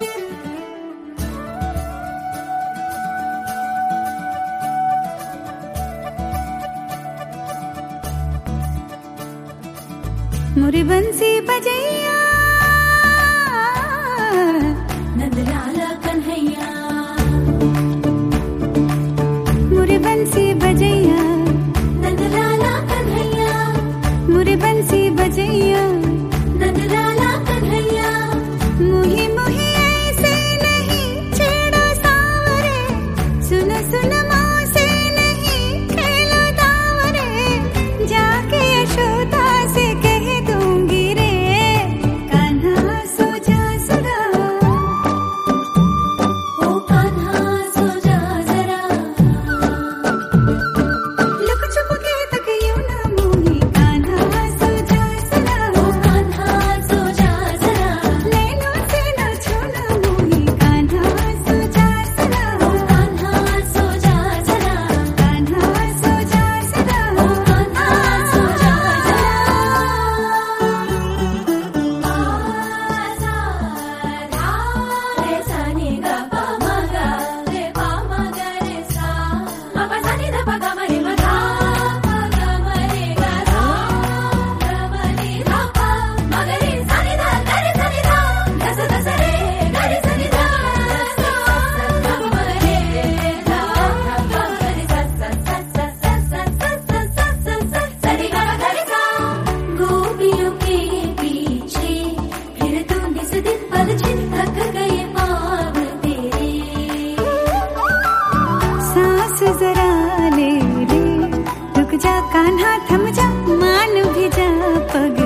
मोरी बंसी बजैया नंदलाला कन्हैया, मोरी बंसी बजैया नंदलाला कन्हैया, मोरी बंसी बजैया नंदलाला कन्हैया। मुही मुही ऐसे नहीं छेड़ो सावरे, सुन सुन माँ से नहीं खेलो दावरे, जाके यशोदा से कह दूंगी रे, कान्हा सो जा जरा, ओ कान्हा सो जा जरा, लुक छुप के तक यूं ना मोही, कान्हा सो जा जरा, ओ कान्हा सो जा जरा, नैनों से ना छूना मोही, कान्हा सो जा जरा, ओ कान्हा सो जा जरा, कान्हा सो जा जरा, ओ कान्हा सो जा जरा। रे सा नि ग प म ग रे प म ग रे सा, म प सा नि ध प ग म रे म ध प ग म रे ग ध ग म रे ध प म ग रे सा नि ध ग रे सा नि ध ग स ध स रे ग रे सा नि ध स ग म रे ध ग म रे सा सा सा सा सा सा सा सा सा सा सा रे ग ग रे सा। गोपियों के पीछे फिर तू निस दिन पल छिन थक गए पाँव तेरे, सांस जरा ले रे, रुक जा कान्हा थम जा, मान भी जा पग